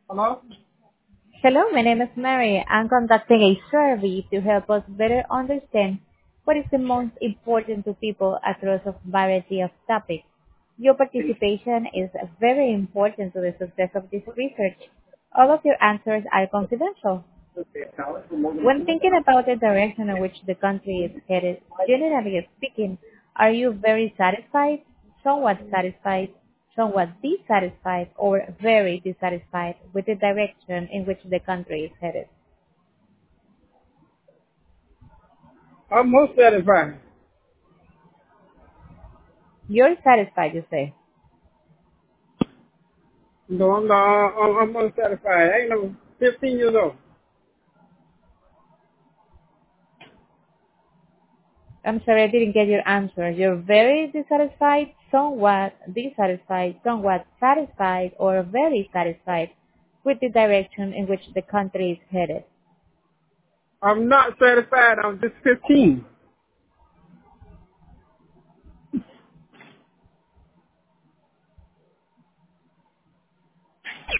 Hello? Hello, my name is Mary. I'm conducting a survey to help us better understand what is the most important to people across a variety of topics. Your participation is very important to the success of this research. All of your answers are confidential. When thinking about the direction in which the country is headed, generally speaking, are you very satisfied, somewhat dissatisfied, or very dissatisfied with the direction in which the country is headed? I'm most satisfied. You're satisfied, you say. No, I'm most satisfied. I ain't no 15 years old. I'm sorry, I didn't get your answer. You're very dissatisfied, somewhat satisfied, or very satisfied with the direction in which the country is headed. I'm not satisfied. I'm just 15.